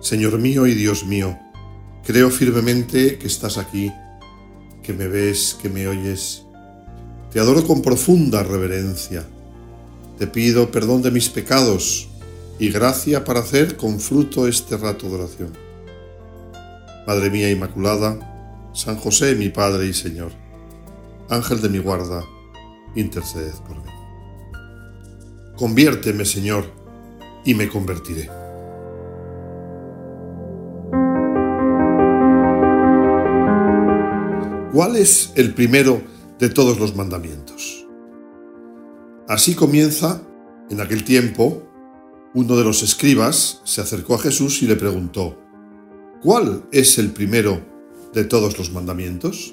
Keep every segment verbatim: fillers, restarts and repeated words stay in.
Señor mío y Dios mío, creo firmemente que estás aquí, que me ves, que me oyes. Te adoro con profunda reverencia. Te pido perdón de mis pecados y gracia para hacer con fruto este rato de oración. Madre mía Inmaculada, San José, mi Padre y Señor, Ángel de mi guarda, interceded por mí. Conviérteme, Señor, y me convertiré. ¿Cuál es el primero de todos los mandamientos? Así comienza, en aquel tiempo, uno de los escribas se acercó a Jesús y le preguntó: ¿cuál es el primero de todos los mandamientos?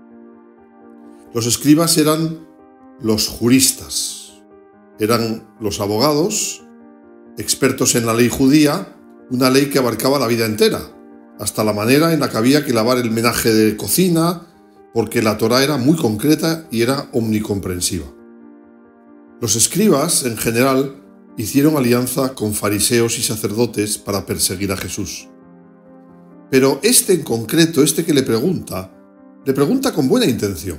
Los escribas eran los juristas, eran los abogados, expertos en la ley judía, una ley que abarcaba la vida entera, hasta la manera en la que había que lavar el menaje de cocina, porque la Torá era muy concreta y era omnicomprensiva. Los escribas, en general, hicieron alianza con fariseos y sacerdotes para perseguir a Jesús. Pero este en concreto, este que le pregunta, le pregunta con buena intención.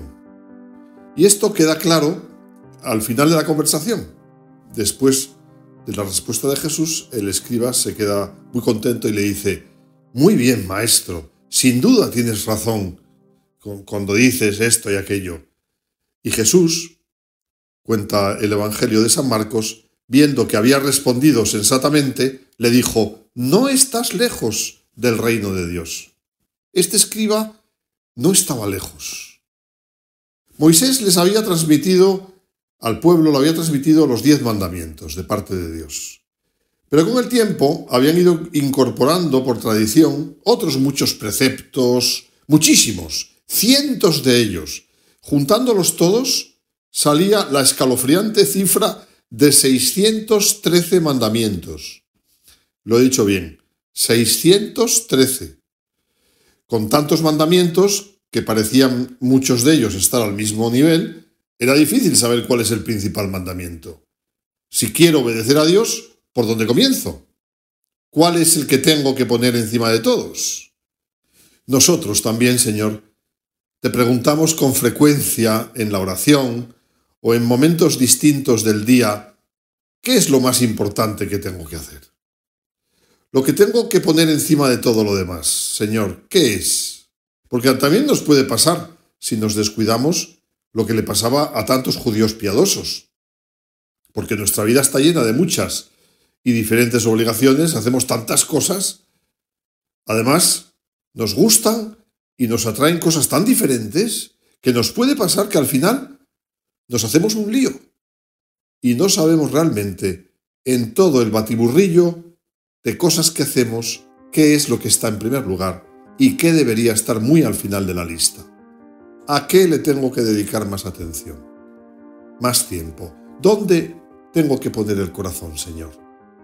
Y esto queda claro al final de la conversación. Después de la respuesta de Jesús, el escriba se queda muy contento y le dice: muy bien, maestro, sin duda tienes razón cuando dices esto y aquello. Y Jesús, cuenta el Evangelio de San Marcos, viendo que había respondido sensatamente, le dijo: no estás lejos del reino de Dios. Este escriba no estaba lejos. Moisés les había transmitido al pueblo, le había transmitido los diez mandamientos de parte de Dios. Pero con el tiempo habían ido incorporando por tradición otros muchos preceptos, muchísimos, cientos de ellos. Juntándolos todos, salía la escalofriante cifra de seiscientos trece mandamientos. Lo he dicho bien, seiscientos trece. Con tantos mandamientos, que parecían muchos de ellos estar al mismo nivel, era difícil saber cuál es el principal mandamiento. Si quiero obedecer a Dios, ¿por dónde comienzo? ¿Cuál es el que tengo que poner encima de todos? Nosotros también, Señor, te preguntamos con frecuencia en la oración o en momentos distintos del día: ¿qué es lo más importante que tengo que hacer? Lo que tengo que poner encima de todo lo demás, Señor, ¿qué es? Porque también nos puede pasar, si nos descuidamos, lo que le pasaba a tantos judíos piadosos. Porque nuestra vida está llena de muchas y diferentes obligaciones, hacemos tantas cosas. Además, nos gustan y nos atraen cosas tan diferentes que nos puede pasar que al final nos hacemos un lío y no sabemos realmente, en todo el batiburrillo de cosas que hacemos, qué es lo que está en primer lugar y qué debería estar muy al final de la lista. ¿A qué le tengo que dedicar más atención? Más tiempo. ¿Dónde tengo que poner el corazón, Señor?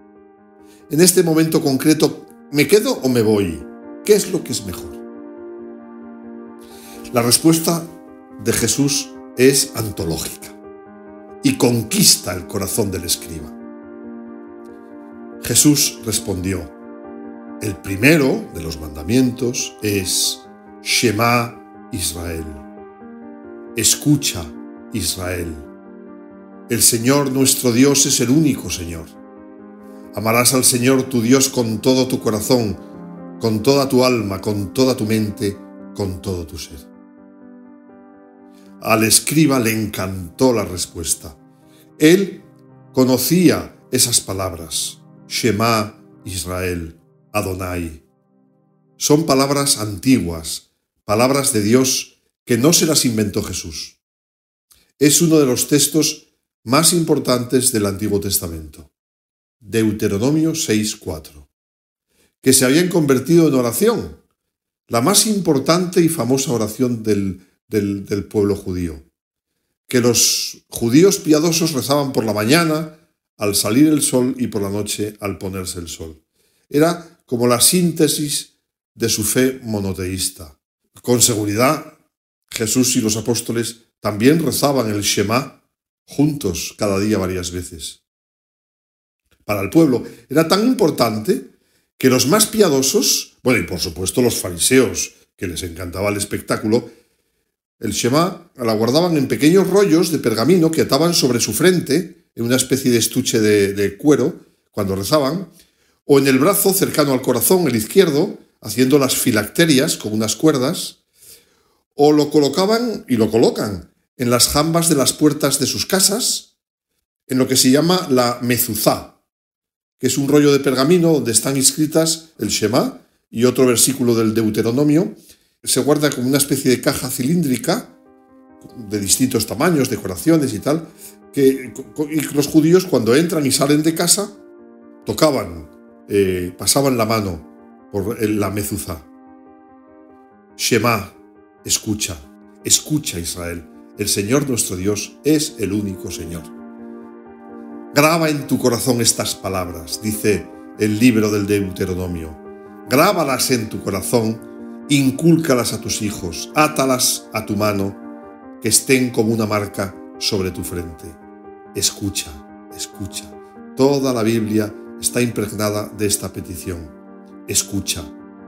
En este momento concreto, ¿me quedo o me voy? ¿Qué es lo que es mejor? La respuesta de Jesús es antológica y conquista el corazón del escriba. Jesús respondió: el primero de los mandamientos es Shema Israel. Escucha, Israel. El Señor nuestro Dios es el único Señor. Amarás al Señor tu Dios con todo tu corazón, con toda tu alma, con toda tu mente, con todo tu ser. Al escriba le encantó la respuesta. Él conocía esas palabras: Shema Israel, Adonai. Son palabras antiguas, palabras de Dios que no se las inventó Jesús. Es uno de los textos más importantes del Antiguo Testamento. Deuteronomio seis cuatro, que se habían convertido en oración, la más importante y famosa oración del, del, del pueblo judío, que los judíos piadosos rezaban por la mañana, al salir el sol, y por la noche, al ponerse el sol. Era como la síntesis de su fe monoteísta. Con seguridad, Jesús y los apóstoles también rezaban el Shema juntos cada día varias veces. Para el pueblo era tan importante que los más piadosos, bueno, y por supuesto los fariseos, que les encantaba el espectáculo, el Shema la guardaban en pequeños rollos de pergamino que ataban sobre su frente, en una especie de estuche de, de cuero, cuando rezaban, o en el brazo cercano al corazón, el izquierdo, haciendo las filacterias con unas cuerdas, o lo colocaban, y lo colocan, en las jambas de las puertas de sus casas, en lo que se llama la mezuzá, que es un rollo de pergamino donde están inscritas el Shema y otro versículo del Deuteronomio. Se guarda como una especie de caja cilíndrica de distintos tamaños, decoraciones y tal, que y los judíos cuando entran y salen de casa tocaban, eh, pasaban la mano por la mezuzá. Shema, escucha, escucha Israel, el Señor nuestro Dios es el único Señor. Graba en tu corazón estas palabras, dice el libro del Deuteronomio. Grábalas en tu corazón, incúlcalas a tus hijos, átalas a tu mano, que estén como una marca sobre tu frente. Escucha, escucha. Toda la Biblia está impregnada de esta petición. Escucha.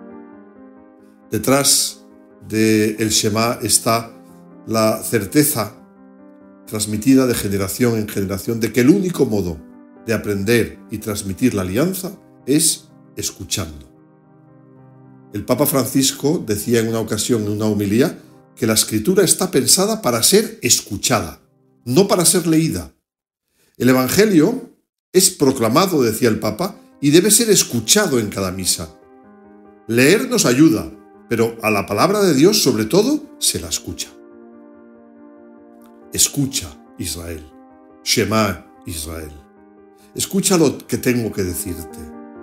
Detrás del Shema está la certeza transmitida de generación en generación de que el único modo de aprender y transmitir la alianza es escuchando. El Papa Francisco decía en una ocasión en una homilía que la Escritura está pensada para ser escuchada, no para ser leída. El Evangelio es proclamado, decía el Papa, y debe ser escuchado en cada misa. Leer nos ayuda, pero a la palabra de Dios, sobre todo, se la escucha. Escucha, Israel. Shema, Israel. Escucha lo que tengo que decirte.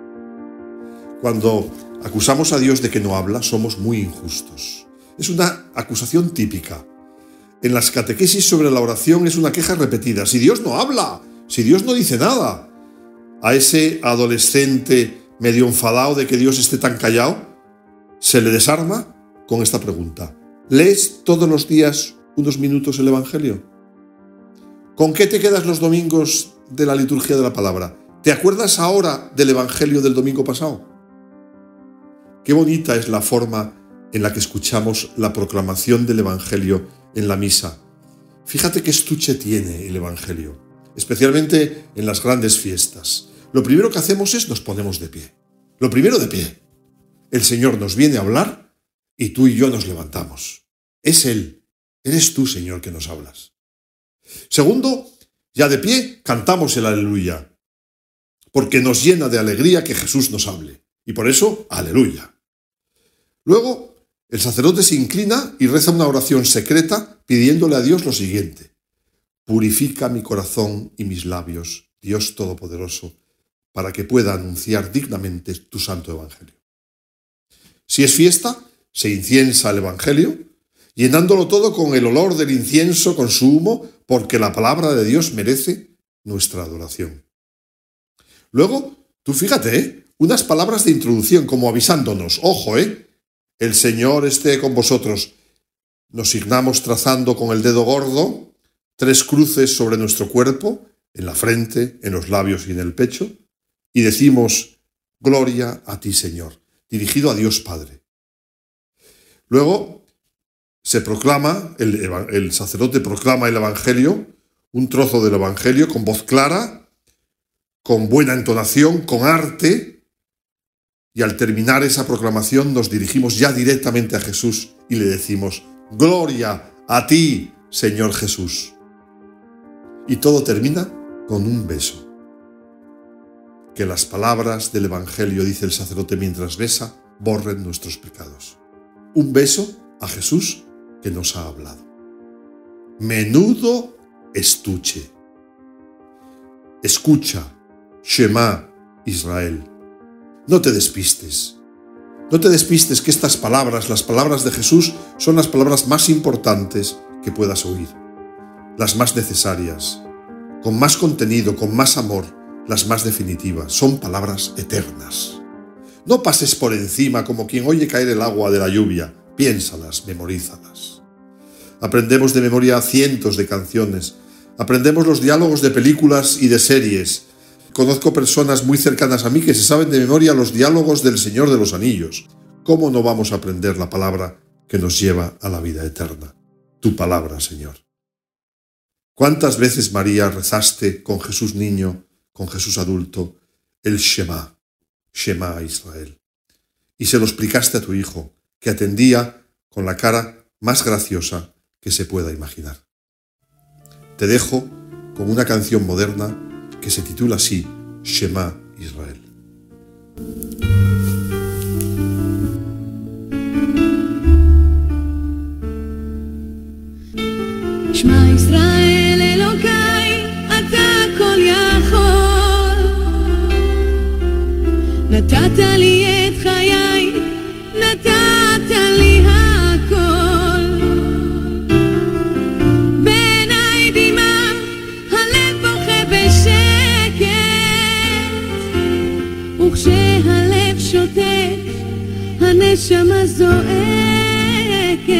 Cuando acusamos a Dios de que no habla, somos muy injustos. Es una acusación típica. En las catequesis sobre la oración es una queja repetida. Si Dios no habla, si Dios no dice nada. A ese adolescente medio enfadado de que Dios esté tan callado, se le desarma con esta pregunta. ¿Lees todos los días unos minutos el Evangelio? ¿Con qué te quedas los domingos de la liturgia de la palabra? ¿Te acuerdas ahora del Evangelio del domingo pasado? Qué bonita es la forma en la que escuchamos la proclamación del Evangelio en la misa. Fíjate qué estuche tiene el Evangelio, especialmente en las grandes fiestas. Lo primero que hacemos es nos ponemos de pie. Lo primero de pie. El Señor nos viene a hablar y tú y yo nos levantamos. Es Él. Eres tú, Señor, que nos hablas. Segundo, ya de pie, cantamos el aleluya, porque nos llena de alegría que Jesús nos hable. Y por eso, aleluya. Luego, el sacerdote se inclina y reza una oración secreta pidiéndole a Dios lo siguiente. Purifica mi corazón y mis labios, Dios Todopoderoso, para que pueda anunciar dignamente tu santo Evangelio. Si es fiesta, se inciensa el Evangelio, llenándolo todo con el olor del incienso, con su humo, porque la palabra de Dios merece nuestra adoración. Luego, tú fíjate, ¿eh? Unas palabras de introducción, como avisándonos, ojo, ¿eh? El Señor esté con vosotros. Nos signamos trazando con el dedo gordo tres cruces sobre nuestro cuerpo, en la frente, en los labios y en el pecho, y decimos, gloria a ti, Señor, dirigido a Dios Padre. Luego se proclama, el, el sacerdote proclama el Evangelio, un trozo del Evangelio con voz clara, con buena entonación, con arte, y al terminar esa proclamación nos dirigimos ya directamente a Jesús y le decimos, gloria a ti, Señor Jesús. Y todo termina con un beso. Que las palabras del Evangelio, dice el sacerdote mientras besa, borren nuestros pecados. Un beso a Jesús que nos ha hablado. Menudo estuche. Escucha, Shema, Israel. No te despistes. No te despistes que estas palabras, las palabras de Jesús, son las palabras más importantes que puedas oír. Las más necesarias, con más contenido, con más amor, las más definitivas. Son palabras eternas. No pases por encima como quien oye caer el agua de la lluvia. Piénsalas, memorízalas. Aprendemos de memoria cientos de canciones. Aprendemos los diálogos de películas y de series. conozco personas muy cercanas a mí que se saben de memoria los diálogos del Señor de los Anillos. ¿Cómo no vamos a aprender la palabra que nos lleva a la vida eterna? Tu palabra, Señor. ¿Cuántas veces, María, rezaste con Jesús niño, con Jesús adulto, el Shema, Shema Israel? Y se lo explicaste a tu hijo, que atendía con la cara más graciosa que se pueda imaginar. Te dejo con una canción moderna que se titula así, Shema Israel. Shema Israel Elokai, ata kol yachol, natata li et chayai, natata li hakol. B'einai dima, halev boche b'sheket, וכשהלב שותק, הנשמה זועקת.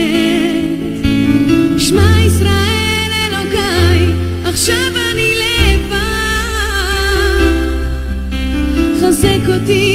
שמע ישראל אלוקיי, עכשיו אני לבד, חזק אותי